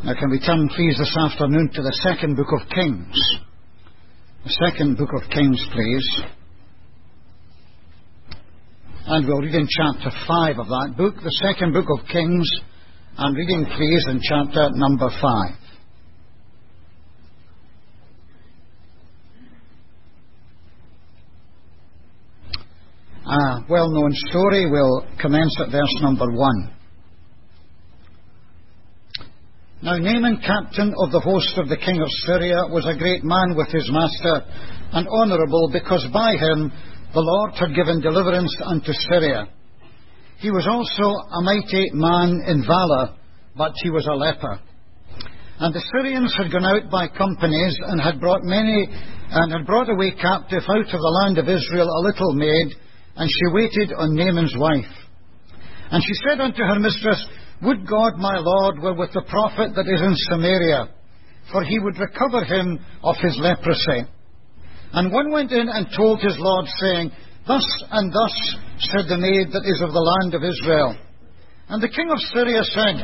Now can we turn please this afternoon to the second book of Kings. The second book of Kings, please. And we'll read in chapter 5 of that book, the second book of Kings, and reading please in chapter number 5. A well-known story. We'll commence at verse number 1. Now Naaman, captain of the host of the king of Syria, was a great man with his master, and honourable, because by him the Lord had given deliverance unto Syria. He was also a mighty man in valour, but he was a leper. And the Syrians had gone out by companies, and had brought away captive out of the land of Israel a little maid, and she waited on Naaman's wife. And she said unto her mistress, Would God my Lord were with the prophet that is in Samaria, for he would recover him of his leprosy. And one went in and told his Lord, saying, Thus and thus said the maid that is of the land of Israel. And the king of Syria said,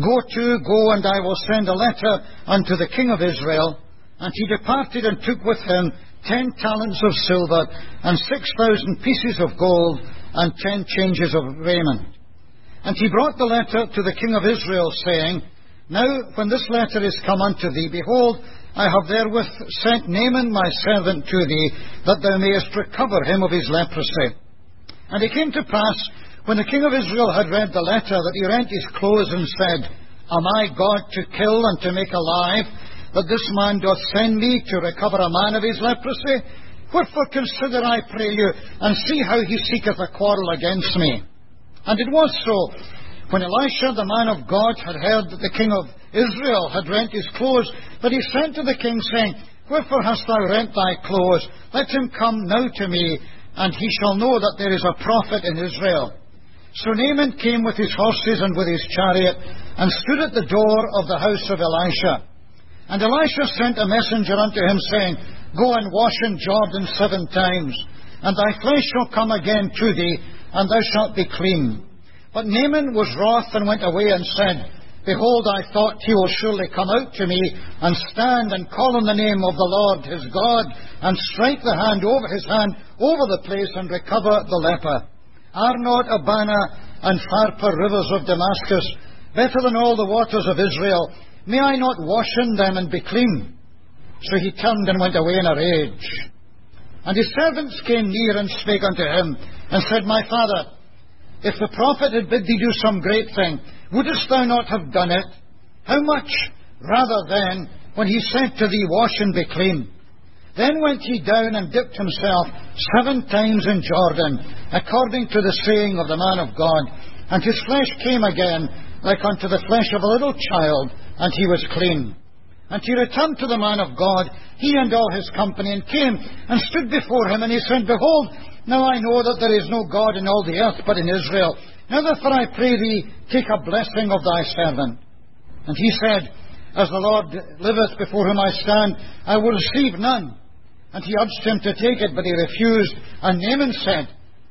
Go, and I will send a letter unto the king of Israel. And he departed and took with him 10 talents of silver, and 6,000 pieces of gold, and 10 changes of raiment. And he brought the letter to the king of Israel, saying, Now when this letter is come unto thee, behold, I have therewith sent Naaman my servant to thee, that thou mayest recover him of his leprosy. And it came to pass, when the king of Israel had read the letter, that he rent his clothes, and said, Am I God to kill and to make alive, that this man doth send me to recover a man of his leprosy? Wherefore consider, I pray you, and see how he seeketh a quarrel against me. And it was so, when Elisha the man of God had heard that the king of Israel had rent his clothes, that he sent to the king, saying, Wherefore hast thou rent thy clothes? Let him come now to me, and he shall know that there is a prophet in Israel. So Naaman came with his horses and with his chariot, and stood at the door of the house of Elisha. And Elisha sent a messenger unto him, saying, Go and wash in Jordan 7 times, and thy flesh shall come again to thee, and thou shalt be clean. But Naaman was wroth, and went away, and said, Behold, I thought he will surely come out to me, and stand and call on the name of the Lord his God, and strike the hand over the place, and recover the leper. Are not Abana and Pharpar rivers of Damascus better than all the waters of Israel? May I not wash in them and be clean? So he turned and went away in a rage. And his servants came near and spake unto him, and said, My father, if the prophet had bid thee do some great thing, wouldest thou not have done it? How much rather then, when he said to thee, Wash and be clean? Then went he down and dipped himself 7 times in Jordan, according to the saying of the man of God. And his flesh came again, like unto the flesh of a little child, and he was clean. And he returned to the man of God, he and all his company, and came and stood before him, and he said, Behold, now I know that there is no God in all the earth but in Israel. Now therefore I pray thee, take a blessing of thy servant. And he said, As the Lord liveth before whom I stand, I will receive none. And he urged him to take it, but he refused. And Naaman said,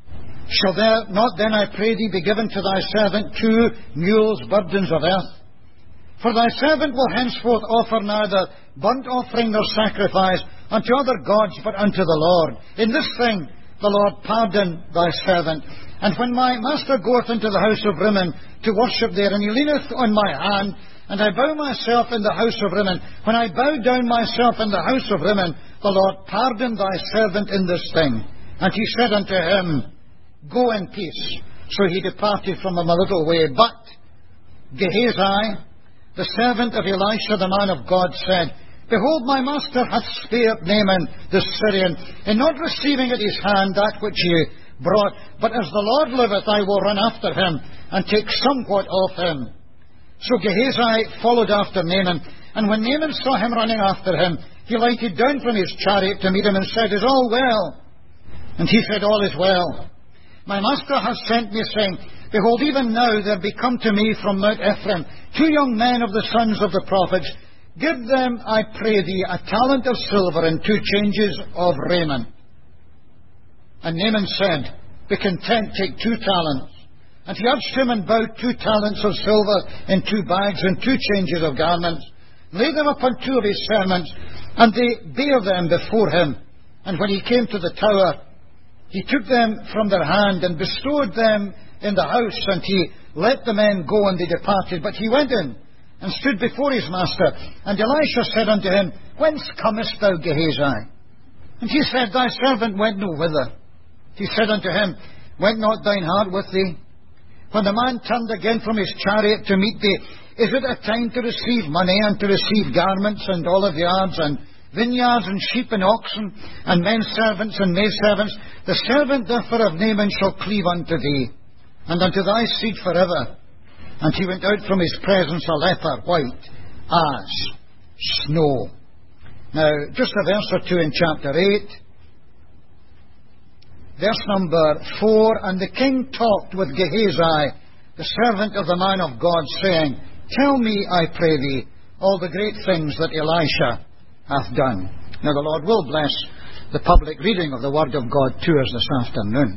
Shall there not then, I pray thee, be given to thy servant 2 mules burdens of earth? For thy servant will henceforth offer neither burnt offering nor sacrifice unto other gods, but unto the Lord. In this thing the Lord pardon thy servant. And when my master goeth into the house of Rimmon to worship there, and he leaneth on my hand, and I bow myself in the house of Rimmon, when I bow down myself in the house of Rimmon, the Lord pardon thy servant in this thing. And he said unto him, Go in peace. So he departed from him a little way. But Gehazi, the servant of Elisha the man of God, said, Behold, my master hath spared Naaman the Syrian, in not receiving at his hand that which he brought. But as the Lord liveth, I will run after him, and take somewhat of him. So Gehazi followed after Naaman, and when Naaman saw him running after him, he lighted down from his chariot to meet him, and said, Is all well? And he said, All is well. My master hath sent me, saying, Behold, even now there be come to me from Mount Ephraim 2 young men of the sons of the prophets. Give them, I pray thee, a talent of silver and 2 changes of raiment. And Naaman said, Be content, take 2 talents. And he urged him and bowed 2 talents of silver in 2 bags and 2 changes of garments, laid them upon 2 of his servants, and they bare them before him. And when he came to the tower, he took them from their hand and bestowed them in the house, and he let the men go, and they departed. But he went in and stood before his master. And Elisha said unto him, Whence comest thou, Gehazi? And he said, Thy servant went no whither. He said unto him, Went not thine heart with thee? When the man turned again from his chariot to meet thee, is it a time to receive money, and to receive garments, and olive yards, and vineyards, and sheep, and oxen, and men servants, and maidservants? The servant therefore of Naaman shall cleave unto thee, and unto thy seed forever. And he went out from his presence a leper, white as snow. Now, just a verse or two in chapter 8. Verse number 4, And the king talked with Gehazi, the servant of the man of God, saying, Tell me, I pray thee, all the great things that Elisha hath done. Now the Lord will bless the public reading of the Word of God to us this afternoon.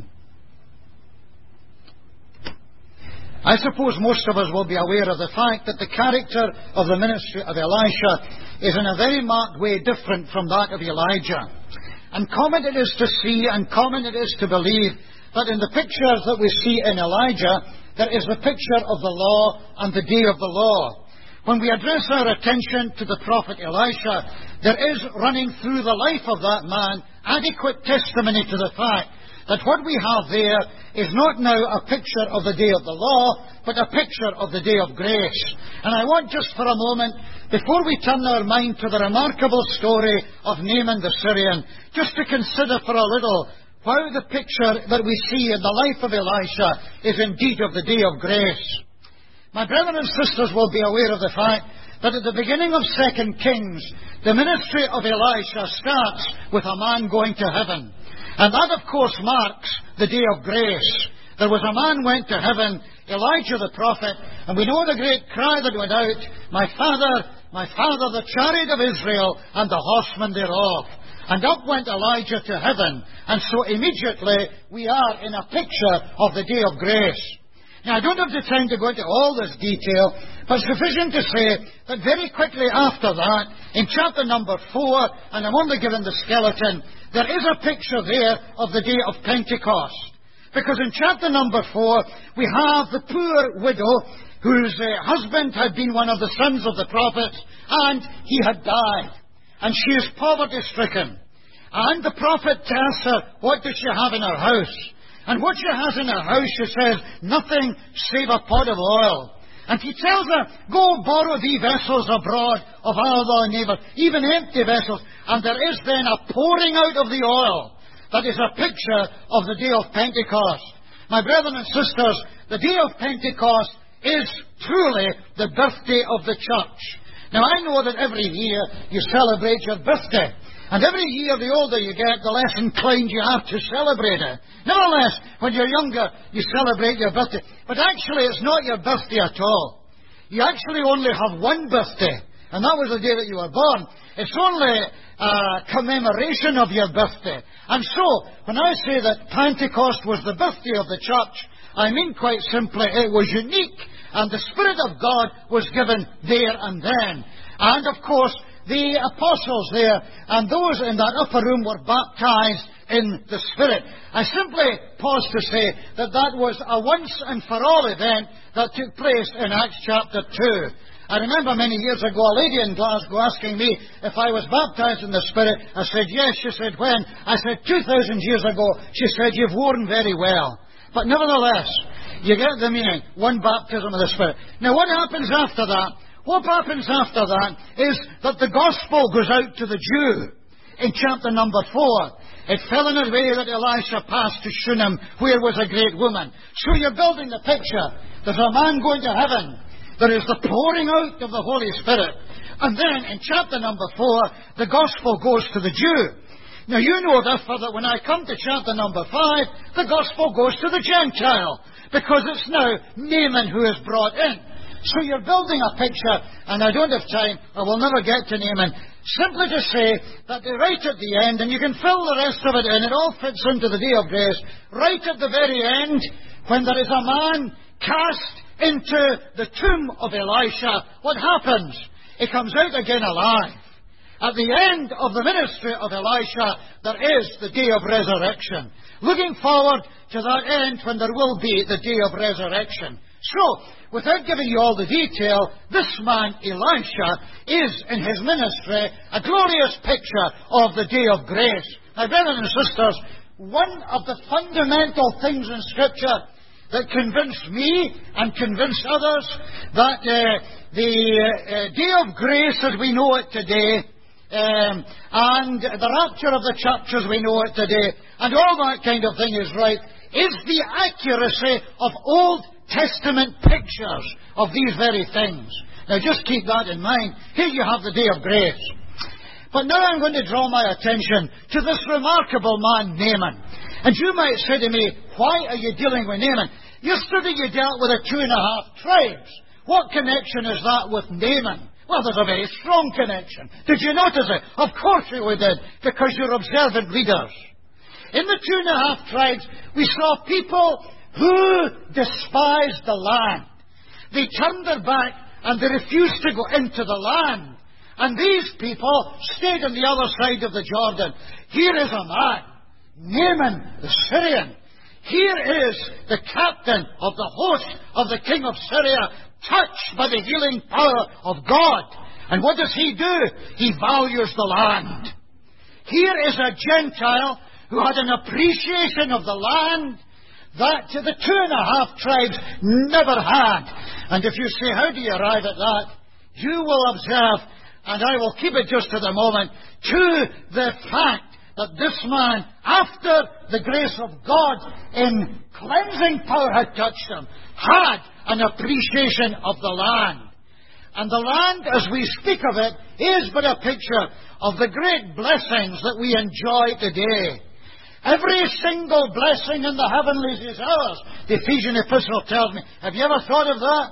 I suppose most of us will be aware of the fact that the character of the ministry of Elisha is in a very marked way different from that of Elijah. And common it is to see, and common it is to believe, that in the pictures that we see in Elijah, there is the picture of the law and the day of the law. When we address our attention to the prophet Elisha, there is running through the life of that man adequate testimony to the fact that what we have there is not now a picture of the day of the law, but a picture of the day of grace. And I want just for a moment, before we turn our mind to the remarkable story of Naaman the Syrian, just to consider for a little how the picture that we see in the life of Elisha is indeed of the day of grace. My brethren and sisters will be aware of the fact that at the beginning of 2 Kings, the ministry of Elisha starts with a man going to heaven. And that, of course, marks the day of grace. There was a man went to heaven, Elijah the prophet, and we know the great cry that went out, my father, the chariot of Israel, and the horsemen thereof. And up went Elijah to heaven. And so immediately we are in a picture of the day of grace. Now, I don't have the time to go into all this detail, but sufficient to say that very quickly after that, in chapter number 4, and I'm only given the skeleton, there is a picture there of the day of Pentecost. Because in chapter number 4, we have the poor widow whose husband had been one of the sons of the prophets, and he had died. And she is poverty-stricken. And the prophet tells her, what does she have in her house? And what she has in her house, she says, nothing save a pot of oil. And he tells her, go borrow thee vessels abroad of all thy neighbours, even empty vessels. And there is then a pouring out of the oil. That is a picture of the day of Pentecost. My brethren and sisters, the day of Pentecost is truly the birthday of the church. Now, I know that every year you celebrate your birthday. And every year, the older you get, the less inclined you are to celebrate it. Nevertheless, when you're younger, you celebrate your birthday. But actually, it's not your birthday at all. You actually only have one birthday, and that was the day that you were born. It's only a commemoration of your birthday. And so, when I say that Pentecost was the birthday of the church, I mean quite simply it was unique, and the Spirit of God was given there and then. And of course, the apostles there and those in that upper room were baptized in the Spirit. I simply pause to say that that was a once-and-for-all event that took place in Acts chapter 2. I remember many years ago a lady in Glasgow asking me if I was baptized in the Spirit. I said, yes. She said, when? I said, 2,000 years ago. She said, you've worn very well. But nevertheless, you get the meaning. One baptism of the Spirit. Now, what happens after that? What happens after that is that the gospel goes out to the Jew in chapter number 4. It fell in a way that Elisha passed to Shunem, where was a great woman. So you're building the picture. There's a man going to heaven. There is the pouring out of the Holy Spirit. And then in chapter number 4, the gospel goes to the Jew. Now you know therefore that when I come to chapter number 5, the gospel goes to the Gentile. Because it's now Naaman who is brought in. So you're building a picture, and I don't have time, I will never get to Naaman, simply to say that right at the end, and you can fill the rest of it in, it all fits into the day of grace, right at the very end, when there is a man cast into the tomb of Elisha, what happens? He comes out again alive. At the end of the ministry of Elisha, there is the day of resurrection. Looking forward to that end when there will be the day of resurrection. So, without giving you all the detail, this man, Elisha, is in his ministry a glorious picture of the day of grace. Now, brothers and sisters, one of the fundamental things in Scripture that convinced me and convinced others that the day of grace as we know it today, and the rapture of the church as we know it today, and all that kind of thing is right, is the accuracy of Old Testament pictures of these very things. Now just keep that in mind. Here you have the day of grace. But now I'm going to draw my attention to this remarkable man, Naaman. And you might say to me, why are you dealing with Naaman? Yesterday you dealt with the 2.5 tribes. What connection is that with Naaman? Well, there's a very strong connection. Did you notice it? Of course we did, because you're observant readers. In the 2.5 tribes, we saw people who despised the land. They turned their back and they refused to go into the land. And these people stayed on the other side of the Jordan. Here is a man, Naaman the Syrian. Here is the captain of the host of the king of Syria, touched by the healing power of God. And what does he do? He values the land. Here is a Gentile who had an appreciation of the land that the 2.5 tribes never had. And if you say, how do you arrive at that? You will observe, and I will keep it just to the moment, to the fact that this man, after the grace of God in cleansing power had touched him, had an appreciation of the land. And the land, as we speak of it, is but a picture of the great blessings that we enjoy today. Every single blessing in the heavenlies is ours. The Ephesian epistle tells me. Have you ever thought of that?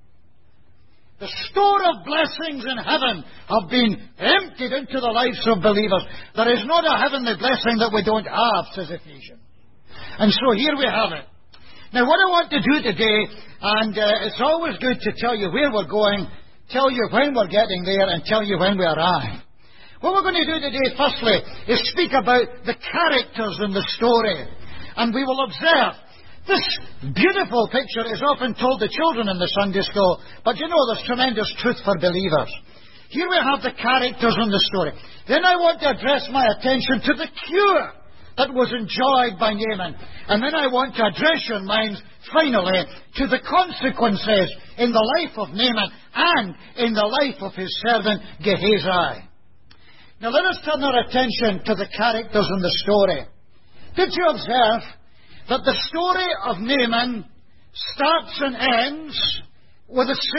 The store of blessings in heaven have been emptied into the lives of believers. There is not a heavenly blessing that we don't have, says Ephesians. And so here we have it. Now what I want to do today, and it's always good to tell you where we're going, tell you when we're getting there, and tell you when we arrive. What we're going to do today, firstly, is speak about the characters in the story. And we will observe. This beautiful picture is often told to children in the Sunday school, but you know there's tremendous truth for believers. Here we have the characters in the story. Then I want to address my attention to the cure that was enjoyed by Naaman. And then I want to address your minds, finally, to the consequences in the life of Naaman and in the life of his servant Gehazi. Now let us turn our attention to the characters in the story. Did you observe that the story of Naaman starts and ends with the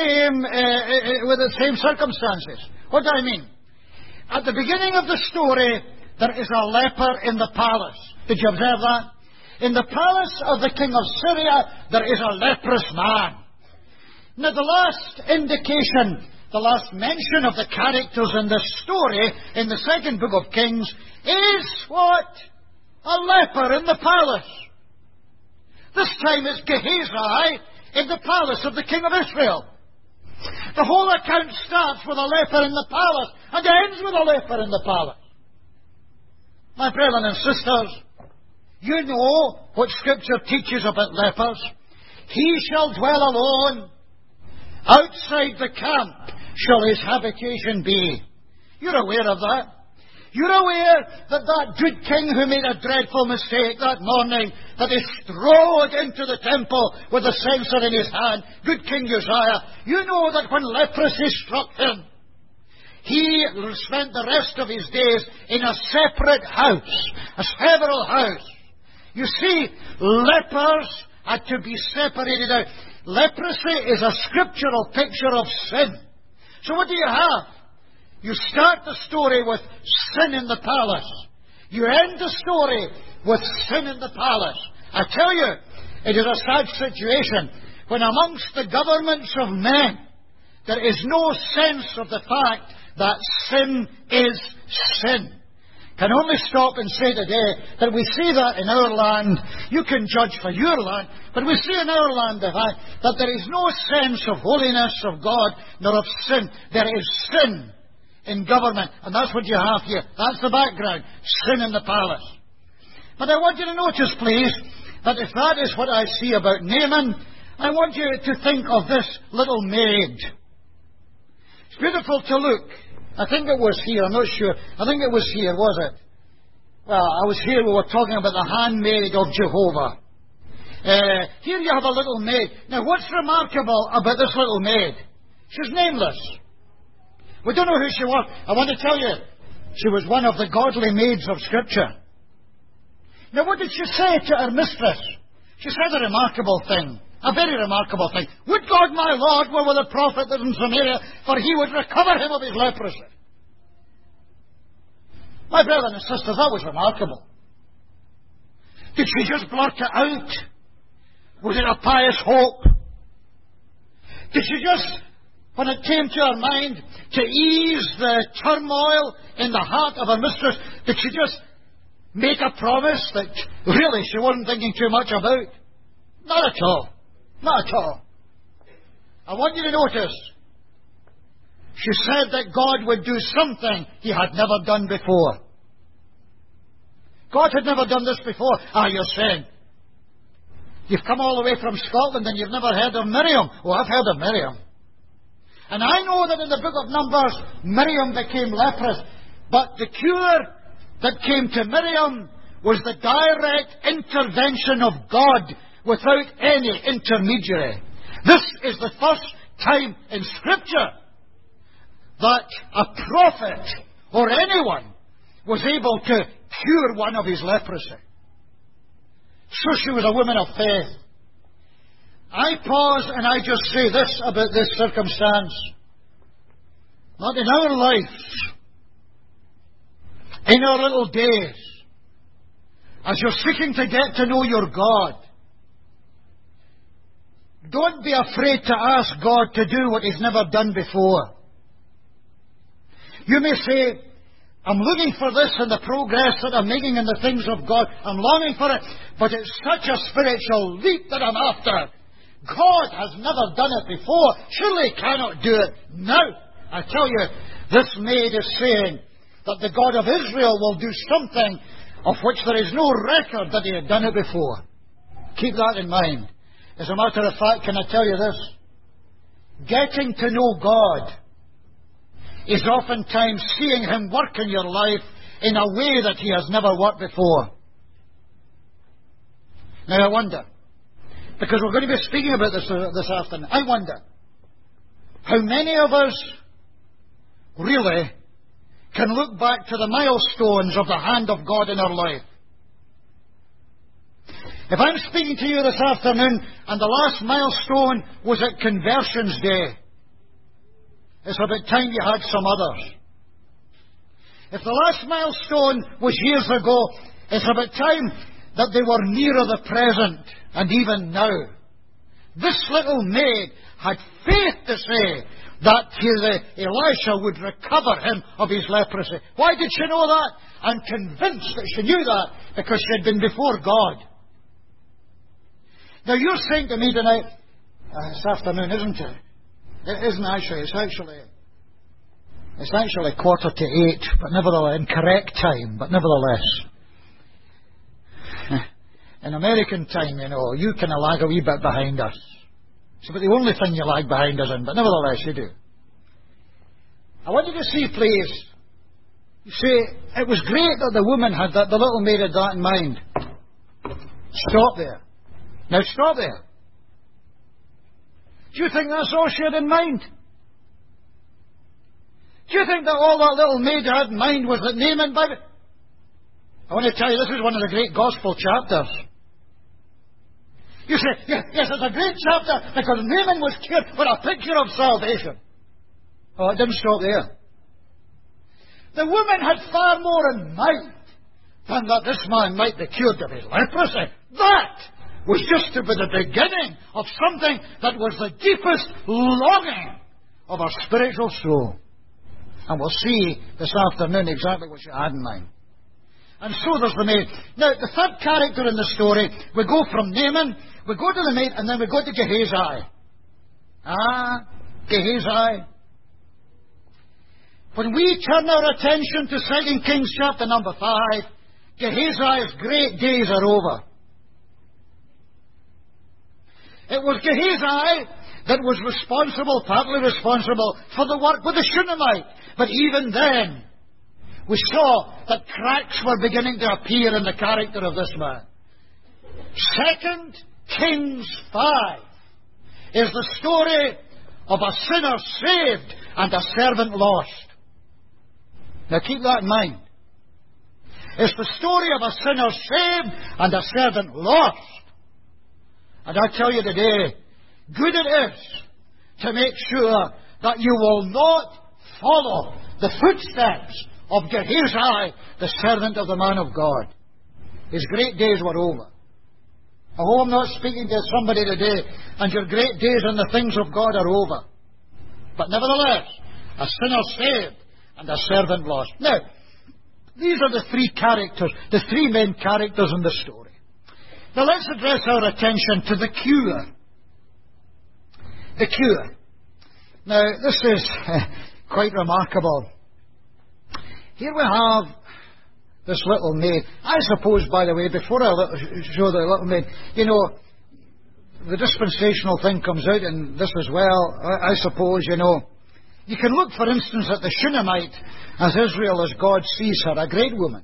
same circumstances? What do I mean? At the beginning of the story, there is a leper in the palace. Did you observe that? In the palace of the king of Syria, there is a leprous man. Now the last indication, the last mention of the characters in this story, in the second book of Kings, is what? A leper in the palace. This time it's Gehazi in the palace of the king of Israel. The whole account starts with a leper in the palace and ends with a leper in the palace. My brethren and sisters, you know what Scripture teaches about lepers. He shall dwell alone. Outside the camp shall his habitation be. You're aware of that. You're aware that that good king who made a dreadful mistake that morning, that he strode into the temple with a censer in his hand, good King Uzziah, you know that when leprosy struck him, he spent the rest of his days in a separate house, a several house. You see, lepers had to be separated out. Leprosy is a scriptural picture of sin. So what do you have? You start the story with sin in the palace. You end the story with sin in the palace. I tell you, it is a sad situation when amongst the governments of men there is no sense of the fact that sin is sin. can only stop and say today that we see that in our land. You can judge for your land, but we see in our land the fact that there is no sense of holiness of God nor of sin. There is sin in government, and that's what you have here. That's the background. Sin in the palace. But I want you to notice, please, that if that is what I see about Naaman, I want you to think of this little maid. It's beautiful to look. I think it was here, I'm not sure. I think it was here, was it? Well, I was here, we were talking about the handmaid of Jehovah. Here you have a little maid. Now, what's remarkable about this little maid? She's nameless. We don't know who she was. I want to tell you, she was one of the godly maids of Scripture. Now, what did she say to her mistress? She said a remarkable thing. A very remarkable thing. Would God my Lord were with a prophet that in Samaria, for he would recover him of his leprosy. My brethren and sisters, that was remarkable. Did she just blurt it out? Was it a pious hope? Did she just, when it came to her mind, to ease the turmoil in the heart of her mistress, did she just make a promise that really she wasn't thinking too much about? Not at all. Not at all. I want you to notice, she said that God would do something he had never done before. God had never done this before. You're saying, you've come all the way from Scotland and you've never heard of Miriam. Oh, I've heard of Miriam. And I know that in the book of Numbers, Miriam became leprous. But the cure that came to Miriam was the direct intervention of God without any intermediary. This is the first time in Scripture that a prophet or anyone was able to cure one of his leprosy. So she was a woman of faith. I pause and I just say this about this circumstance. Not in our life, in our little days, as you're seeking to get to know your God, don't be afraid to ask God to do what He's never done before. You may say, I'm looking for this in the progress that I'm making in the things of God. I'm longing for it, but it's such a spiritual leap that I'm after. God has never done it before. Surely He cannot do it now. I tell you, this maid is saying that the God of Israel will do something of which there is no record that He had done it before. Keep that in mind. As a matter of fact, can I tell you this? Getting to know God is oftentimes seeing Him work in your life in a way that He has never worked before. Now I wonder, because we're going to be speaking about this afternoon, I wonder how many of us really can look back to the milestones of the hand of God in our life. If I'm speaking to you this afternoon and the last milestone was at Conversions Day, it's about time you had some others. If the last milestone was years ago, it's about time that they were nearer the present and even now. This little maid had faith to say that Elisha would recover him of his leprosy. Why did she know that? I'm convinced that she knew that because she had been before God. Now you're saying to me tonight, this afternoon, isn't it? It isn't actually. It's actually 7:45, but nevertheless, in correct time, but nevertheless. In American time, you know, you kind of lag a wee bit behind us. It's about the only thing you lag behind us in, but nevertheless you do. I want you to see, please. You see, it was great that the woman had that, the little maid had that in mind. Stop there. Now stop there. Do you think that's all she had in mind? Do you think that all that little maid had in mind was that Naaman, by the... I want to tell you, this is one of the great gospel chapters. You say, yes, it's a great chapter because Naaman was cured with a picture of salvation. Oh, it didn't stop there. The woman had far more in mind than that this man might be cured of his leprosy. That was just to be the beginning of something that was the deepest longing of our spiritual soul. And we'll see this afternoon exactly what she had in mind. And so there's the maid. Now, the third character in the story, we go from Naaman, we go to the maid, and then we go to Gehazi. Gehazi. When we turn our attention to 2 Kings chapter number 5, Gehazi's great days are over. It was Gehazi that was partly responsible for the work with the Shunammite. But even then, we saw that cracks were beginning to appear in the character of this man. 2 Kings 5 is the story of a sinner saved and a servant lost. Now keep that in mind. It's the story of a sinner saved and a servant lost. And I tell you today, good it is to make sure that you will not follow the footsteps of Gehazi, the servant of the man of God. His great days were over. I hope I'm not speaking to somebody today and your great days in the things of God are over. But nevertheless, a sinner saved and a servant lost. Now, these are the three characters, the three main characters in the story. Now let's address our attention to the cure. The cure. Now, this is quite remarkable. Here we have this little maid. I suppose, by the way, before I show the little maid, you know, the dispensational thing comes out in this as well. I suppose, you know, you can look, for instance, at the Shunammite as Israel as God sees her, a great woman.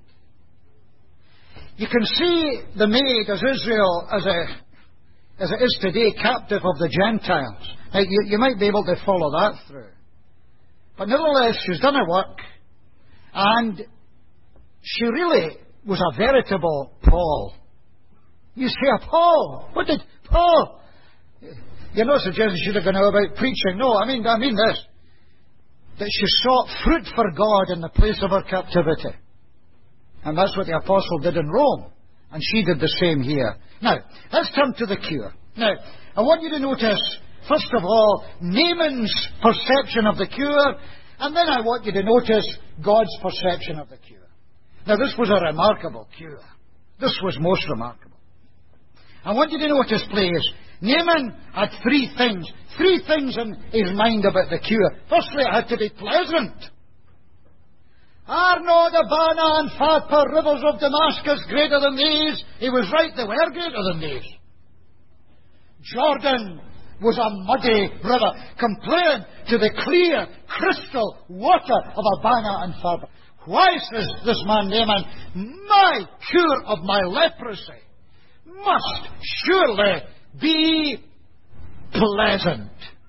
You can see the maid as Israel as it is today, captive of the Gentiles. Now, you might be able to follow that through. But nevertheless, she's done her work, and she really was a veritable Paul. You say, a Paul? What did Paul? You're not suggesting she should have gone about preaching. No, I mean this. That she sought fruit for God in the place of her captivity. And that's what the apostle did in Rome. And she did the same here. Now, let's turn to the cure. Now, I want you to notice, first of all, Naaman's perception of the cure, and then I want you to notice God's perception of the cure. Now, this was a remarkable cure. This was most remarkable. I want you to notice, please, Naaman had three things in his mind about the cure. Firstly, it had to be pleasant. Are not Abana and Pharpar, rivers of Damascus, greater than these? He was right, they were greater than these. Jordan was a muddy river, compared to the clear, crystal water of Abana and Pharpar. Why, says this man Naaman, my cure of my leprosy must surely be pleasant.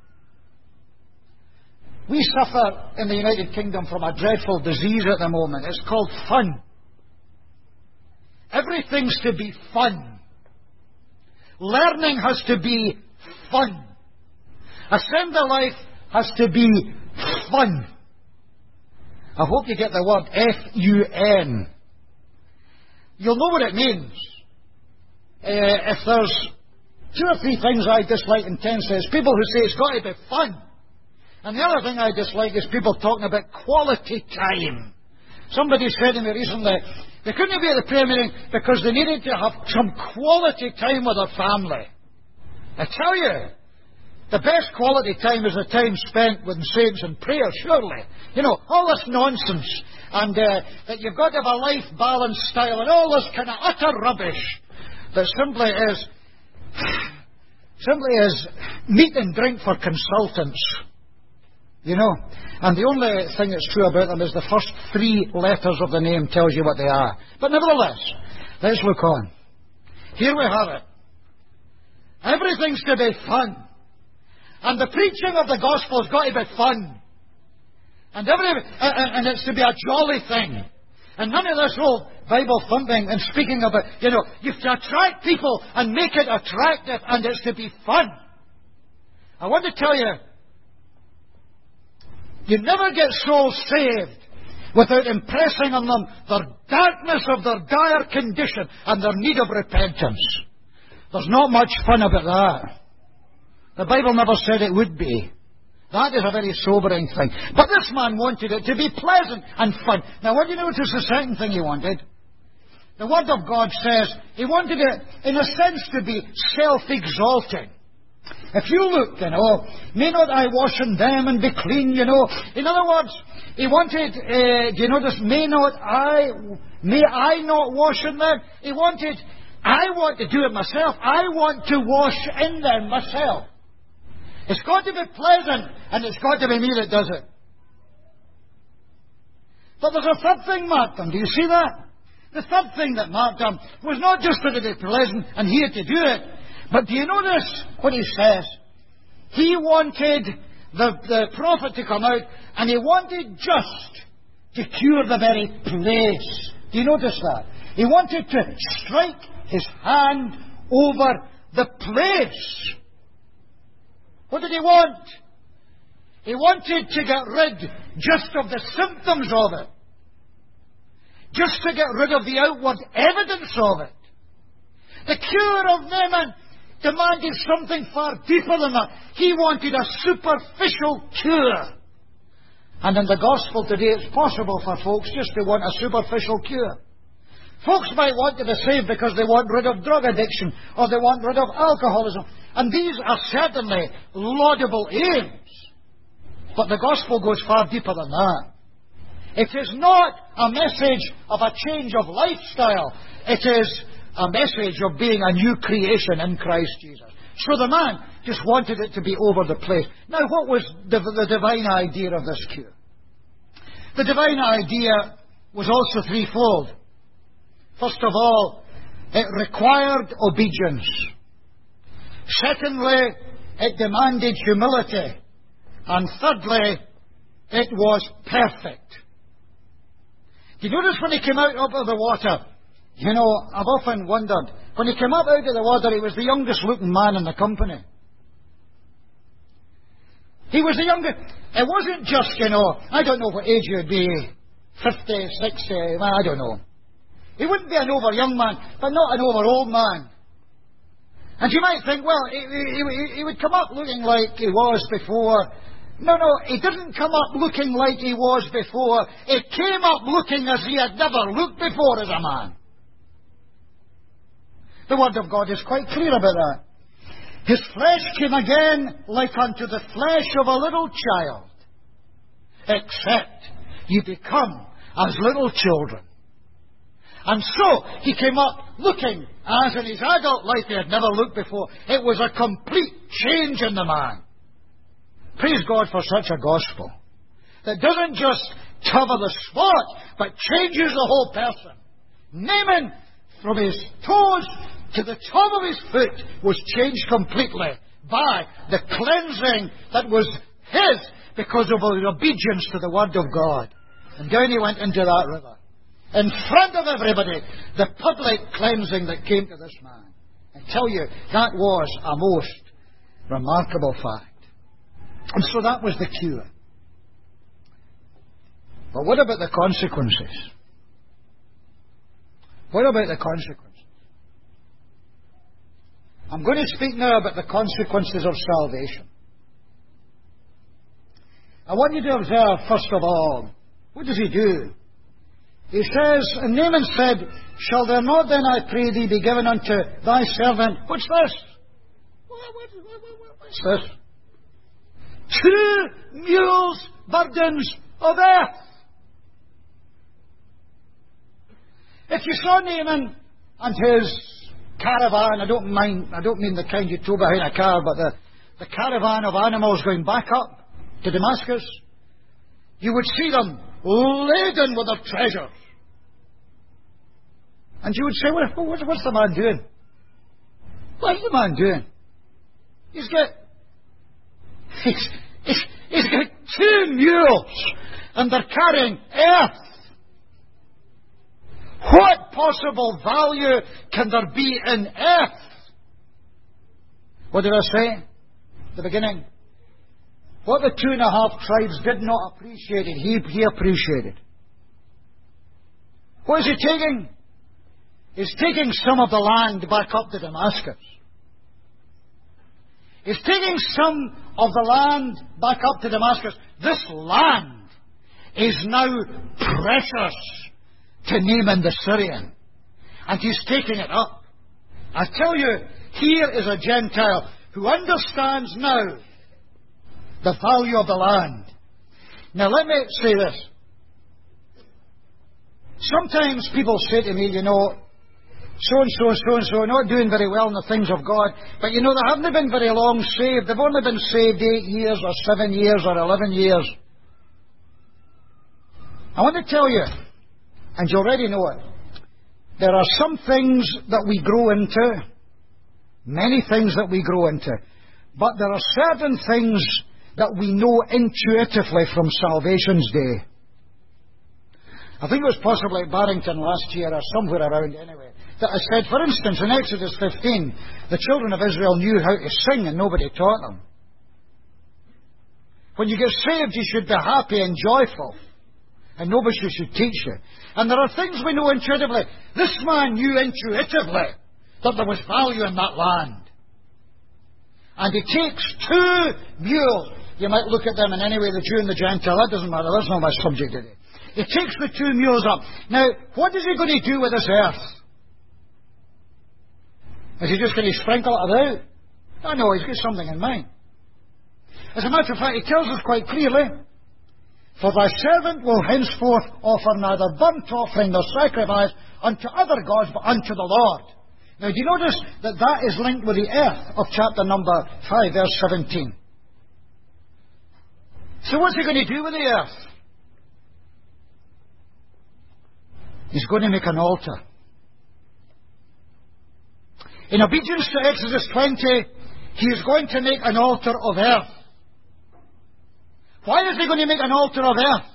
We suffer in the United Kingdom from a dreadful disease at the moment. It's called fun. Everything's to be fun. Learning has to be fun. Assembly life has to be fun. I hope you get the word F-U-N. You'll know what it means. If there's 2 or 3 things I dislike intensely, it's people who say it's got to be fun. And the other thing I dislike is people talking about quality time. Somebody said to me recently, they couldn't be at the prayer meeting because they needed to have some quality time with their family. I tell you, the best quality time is the time spent with saints in prayer, surely. You know, all this nonsense, and that you've got to have a life balance style, and all this kind of utter rubbish that simply is meat and drink for consultants. You know, and the only thing that's true about them is the first 3 letters of the name tells you what they are. But nevertheless, let's look on. Here we have it. Everything's to be fun. And the preaching of the gospel's got to be fun. And it's to be a jolly thing. And none of this old Bible thumping and speaking about, you know, you have to attract people and make it attractive, and it's to be fun. I want to tell you, you never get souls saved without impressing on them the darkness of their dire condition and their need of repentance. There's not much fun about that. The Bible never said it would be. That is a very sobering thing. But this man wanted it to be pleasant and fun. Now, what do you notice the second thing he wanted? The Word of God says he wanted it, in a sense, to be self-exalting. If you look, may not I wash in them and be clean, In other words, he wanted, do you notice, may I not wash in them? He wanted, I want to do it myself. I want to wash in them myself. It's got to be pleasant, and it's got to be me that does it. But there's a third thing marked him. Do you see that? The third thing that marked him was not just that it be pleasant and he had to do it, but do you notice what he says? He wanted the prophet to come out, and he wanted just to cure the very place. Do you notice that? He wanted to strike his hand over the place. What did he want? He wanted to get rid just of the symptoms of it. Just to get rid of the outward evidence of it. The cure of Naaman demanded something far deeper than that. He wanted a superficial cure. And in the gospel today, it's possible for folks just to want a superficial cure. Folks might want to be saved because they want rid of drug addiction, or they want rid of alcoholism. And these are certainly laudable aims. But the gospel goes far deeper than that. It is not a message of a change of lifestyle. It is a message of being a new creation in Christ Jesus. So the man just wanted it to be over the place. Now, what was the divine idea of this cure? The divine idea was also threefold. First of all, it required obedience. Secondly, it demanded humility. And thirdly, it was perfect. Do you notice when he came out of the water? I've often wondered, when he came up out of the water, he was the youngest looking man in the company. He was the youngest. It wasn't just, I don't know what age he would be, 50, 60, I don't know. He wouldn't be an over young man, but not an over old man. And you might think, well, he would come up looking like he was before. No, he didn't come up looking like he was before. He came up looking as he had never looked before as a man. The Word of God is quite clear about that. His flesh came again like unto the flesh of a little child, except ye become as little children. And so he came up looking as in his adult life he had never looked before. It was a complete change in the man. Praise God for such a gospel that doesn't just cover the spot, but changes the whole person. Naaman, from his toes to the top of his foot, was changed completely by the cleansing that was his because of his obedience to the Word of God. And down he went into that river. In front of everybody, the public cleansing that came to this man. I tell you, that was a most remarkable fact. And so that was the cure. But what about the consequences? What about the consequences? I'm going to speak now about the consequences of salvation. I want you to observe, first of all, what does he do? He says, and Naaman said, shall there not then, I pray thee, be given unto thy servant? What's this? What's this? 2 mules burdens of earth. If you saw Naaman and his caravan, I don't mean the kind you tow behind a car, but the caravan of animals going back up to Damascus, you would see them laden with their treasures. And you would say, well, what's the man doing? What's the man doing? He's got 2 mules and they're carrying earth. What possible value can there be in earth? What did I say at the beginning? What the 2.5 tribes did not appreciate, he appreciated. What is he taking? He's taking some of the land back up to Damascus. He's taking some of the land back up to Damascus. This land is now precious to Naaman the Syrian. And he's taking it up. I tell you, here is a Gentile who understands now the value of the land. Now let me say this. Sometimes people say to me, so-and-so, not doing very well in the things of God, but they haven't been very long saved. They've only been saved 8 years or 7 years or 11 years. I want to tell you, and you already know it, there are some things that we grow into, many things that we grow into, but there are certain things that we know intuitively from salvation's day. I think it was possibly at Barrington last year or somewhere around anyway, that I said, for instance, in Exodus 15, the children of Israel knew how to sing and nobody taught them. When you get saved, you should be happy and joyful, and nobody should teach you. And there are things we know intuitively. This man knew intuitively that there was value in that land. And he takes 2 mules. You might look at them in any way, the Jew and the Gentile. That doesn't matter. That's not my subject today. He takes the 2 mules up. Now, what is he going to do with this earth? Is he just going to sprinkle it about? Oh, no, he's got something in mind. As a matter of fact, he tells us quite clearly, for thy servant will henceforth offer neither burnt offering nor sacrifice unto other gods, but unto the Lord. Now, do you notice that that is linked with the earth of chapter number 5, verse 17? So what's he going to do with the earth? He's going to make an altar. In obedience to Exodus 20, he is going to make an altar of earth. Why is he going to make an altar of earth?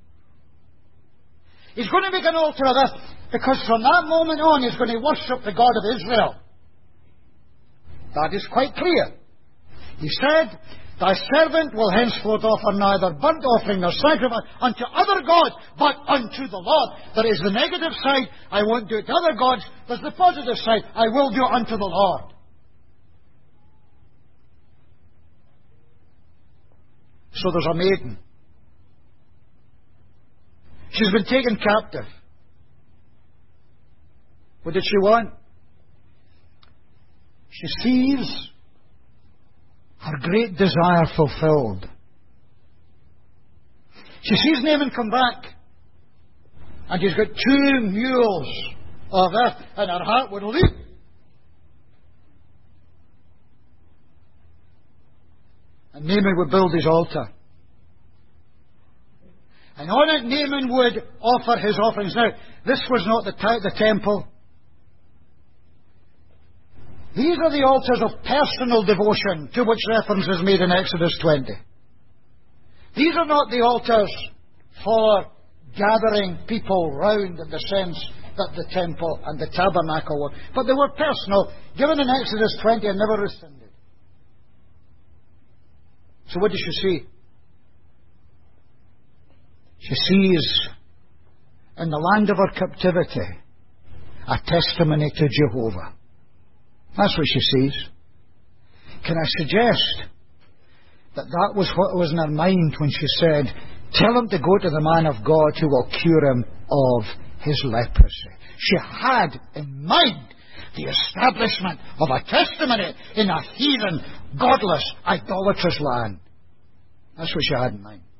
He's going to make an altar of earth because from that moment on he's going to worship the God of Israel. That is quite clear. He said, thy servant will henceforth offer neither burnt offering nor sacrifice unto other gods, but unto the Lord. There is the negative side, I won't do it to other gods. There's the positive side, I will do it unto the Lord. So there's a maiden. She's been taken captive. What did she want? She sees her great desire fulfilled. She sees Naaman come back, and he's got 2 mules of earth, and her heart would leap. And Naaman would build his altar. And on it Naaman would offer his offerings. Now, this was not the temple. These are the altars of personal devotion to which reference is made in Exodus 20. These are not the altars for gathering people round in the sense that the temple and the tabernacle were. But they were personal, given in Exodus 20 and never rescinded. So what does she see? She sees in the land of her captivity a testimony to Jehovah. That's what she sees. Can I suggest that that was what was in her mind when she said, tell him to go to the man of God who will cure him of his leprosy. She had in mind the establishment of a testimony in a heathen, godless, idolatrous land. That's what she had in mind.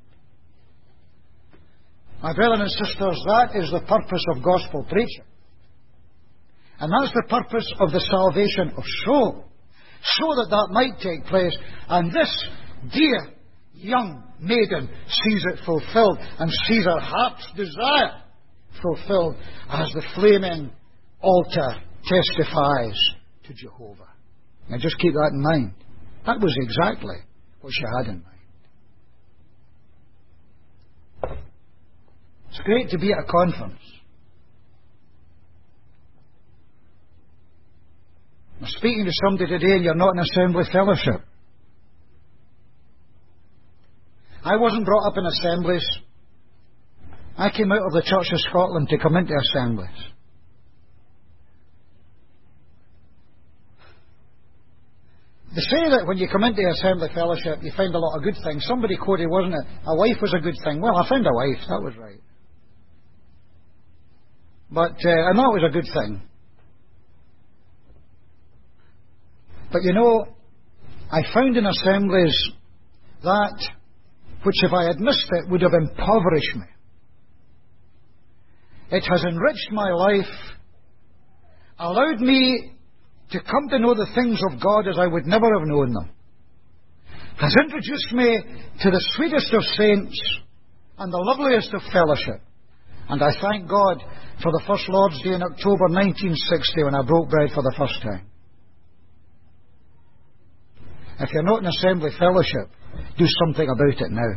My brethren and sisters, that is the purpose of gospel preaching. And that's the purpose of the salvation of soul. So that that might take place. And this dear young maiden sees it fulfilled and sees her heart's desire fulfilled as the flaming altar testifies to Jehovah. Now just keep that in mind. That was exactly what she had in mind. It's great to be at a conference. I'm speaking to somebody today and you're not in assembly fellowship. I wasn't brought up in assemblies. I came out of the Church of Scotland to come into assemblies. They say that when you come into assembly fellowship you find a lot of good things. Somebody quoted, wasn't it? A wife was a good thing. Well, I found a wife. That was right. But, and that was a good thing. But you know, I found in assemblies that which, if I had missed it, would have impoverished me. It has enriched my life, allowed me to come to know the things of God as I would never have known them, has introduced me to the sweetest of saints and the loveliest of fellowship. And I thank God for the first Lord's Day in October 1960 when I broke bread for the first time. If you're not in assembly fellowship, do something about it now.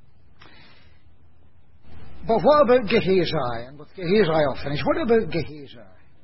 But what about Gehazi? And with Gehazi I'll finish. What about Gehazi?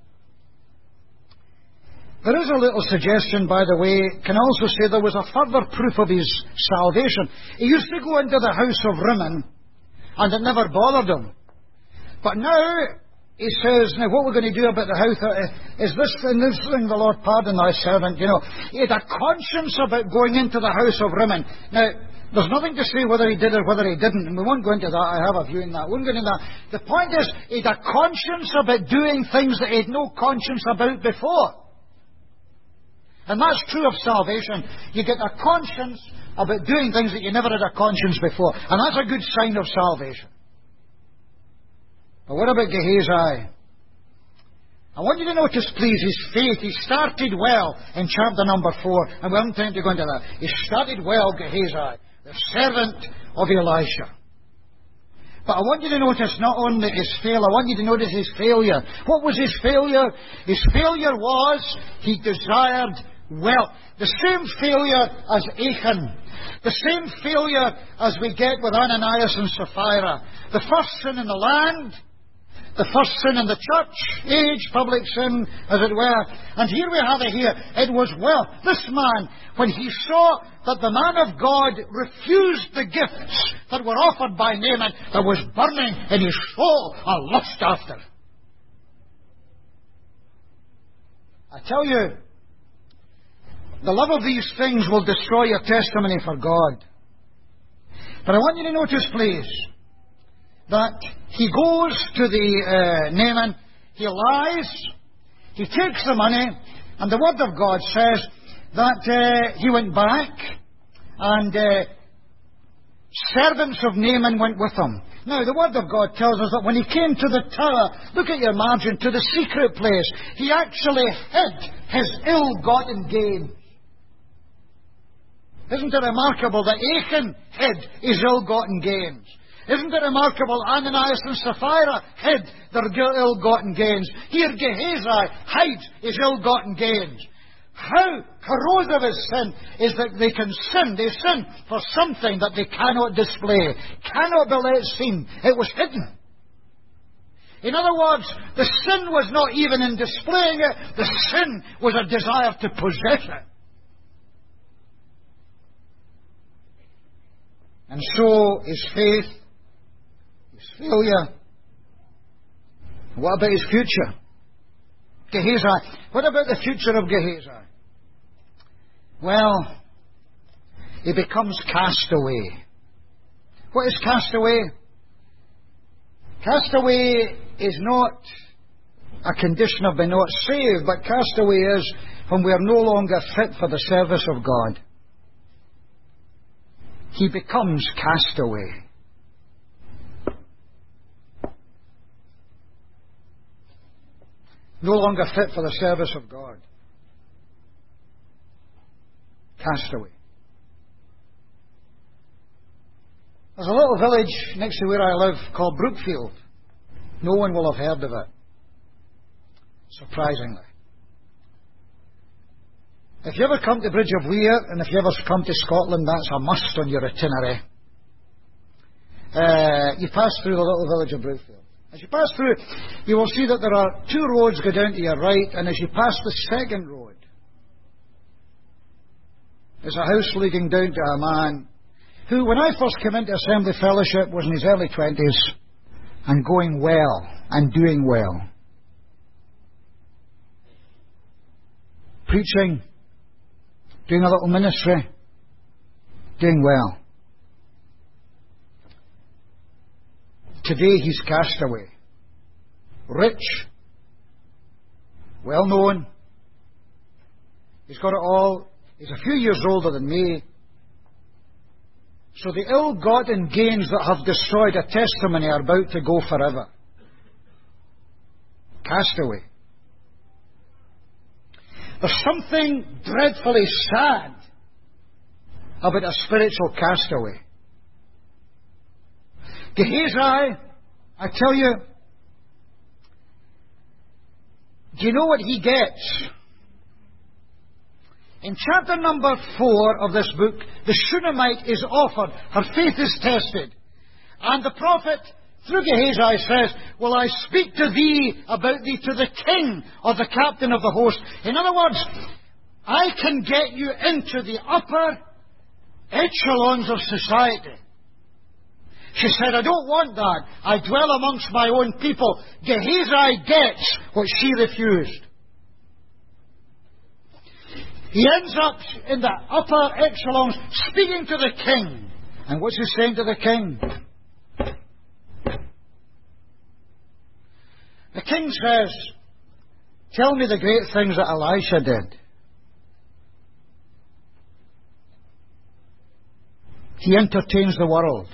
There is a little suggestion, by the way, can also say there was a further proof of his salvation. He used to go into the house of Rimmon, and it never bothered him. But now, he says, now what we're going to do about the house, is this thing the Lord pardon thy servant, you know. He had a conscience about going into the house of Rimmon. Now, there's nothing to say whether he did or whether he didn't, and we won't go into that. I have a view in that. We won't go into that. The point is, he had a conscience about doing things that he had no conscience about before. And that's true of salvation. You get a conscience about doing things that you never had a conscience before. And that's a good sign of salvation. But what about Gehazi? I want you to notice, please, his faith. He started well in chapter number 4. And we haven't time to go into that. He started well, Gehazi, the servant of Elisha. But I want you to notice not only his fail, I want you to notice his failure. What was his failure? His failure was he desired wealth. The same failure as Achan. The same failure as we get with Ananias and Sapphira. The first sin in the land. The first sin in the church age, public sin, as it were. And here we have it here. It was wealth. This man, when he saw that the man of God refused the gifts that were offered by Naaman, there was burning in his soul a lust after. I tell you, the love of these things will destroy your testimony for God. But I want you to notice, please, that he goes to the Naaman, he lies, he takes the money, and the Word of God says that he went back, and servants of Naaman went with him. Now, the Word of God tells us that when he came to the tower, look at your margin, to the secret place, he actually hid his ill-gotten gain. Isn't it remarkable that Achan hid his ill-gotten gains? Isn't it remarkable Ananias and Sapphira hid their ill-gotten gains? Here Gehazi hides his ill-gotten gains. How corrosive is sin is that they can sin. They sin for something that they cannot display, cannot be let seen. It was hidden. In other words, the sin was not even in displaying it. The sin was a desire to possess it. And so his faith, his failure. What about his future? Gehazi. What about the future of Gehazi? Well, he becomes cast away. What is cast away? Cast away is not a condition of being not saved, but cast away is when we are no longer fit for the service of God. He becomes cast away. No longer fit for the service of God. Cast away. There's a little village next to where I live called Brookfield. No one will have heard of it. Surprisingly. If you ever come to Bridge of Weir, and if you ever come to Scotland, that's a must on your itinerary. You pass through the little village of Brookfield. As you pass through, you will see that there are two roads go down to your right, and as you pass the second road, there's a house leading down to a man who, when I first came into Assembly Fellowship, was in his early 20s and going well and doing well. Preaching, doing a little ministry, doing well. Today he's cast away. Rich, well known. He's got it all. He's a few years older than me. So the ill-gotten gains that have destroyed a testimony are about to go forever. Castaway. There's something dreadfully sad about a spiritual castaway. Gehazi, I tell you, do you know what he gets? In chapter number 4 of this book, the Shunammite is offered. Her faith is tested. And the prophet, through Gehazi, says, will I speak to thee about thee to the king or the captain of the host? In other words, I can get you into the upper echelons of society. She said, I don't want that. I dwell amongst my own people. Gehazi gets what she refused. He ends up in the upper echelons speaking to the king. And what's he saying to the king? The king says, tell me the great things that Elisha did. He entertains the world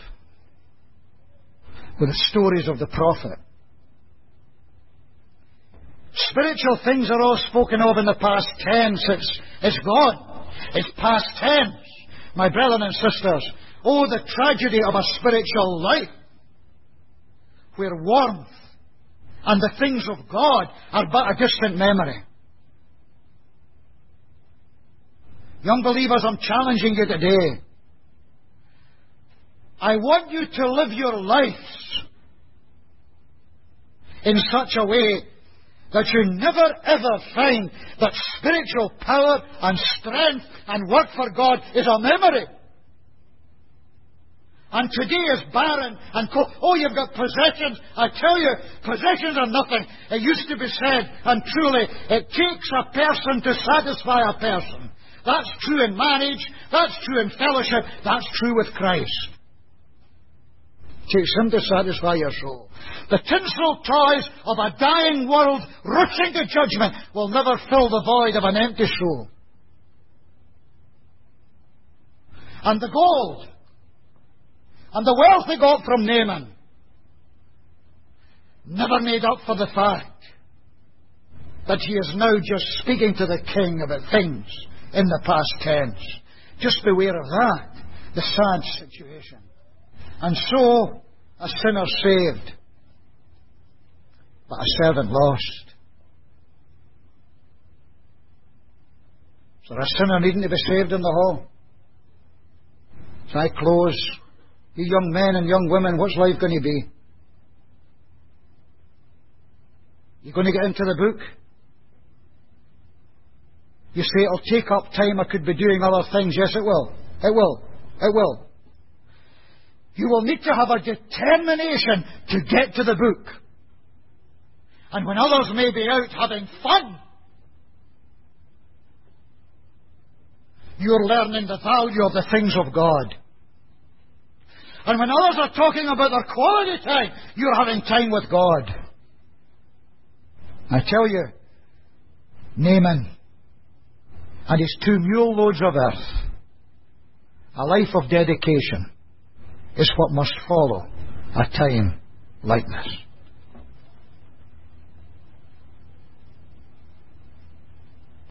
with the stories of the prophet. Spiritual things are all spoken of in the past tense. It's gone. It's past tense. My brethren and sisters, oh, the tragedy of a spiritual life where warmth and the things of God are but a distant memory. Young believers, I'm challenging you today. I want you to live your lives in such a way that you never ever find that spiritual power and strength and work for God is a memory. And today is barren and oh, you've got possessions. I tell you, possessions are nothing. It used to be said, and truly, it takes a person to satisfy a person. That's true in marriage. That's true in fellowship. That's true with Christ. It takes Him to satisfy your soul. The tinsel toys of a dying world rushing to judgment will never fill the void of an empty soul. And the gold and the wealth he got from Naaman never made up for the fact that he is now just speaking to the king about things in the past tense. Just beware of that, the sad situation. And so, a sinner saved, but a servant lost. Is there a sinner needing to be saved in the hall? As I close, you young men and young women, what's life going to be? You going to get into the book? You say, it'll take up time, I could be doing other things. Yes, it will. It will. It will. You will need to have a determination to get to the book. And when others may be out having fun, you're learning the value of the things of God. And when others are talking about their quality time, you're having time with God. I tell you, Naaman and his 2 mule loads of earth, a life of dedication, is what must follow a time like this.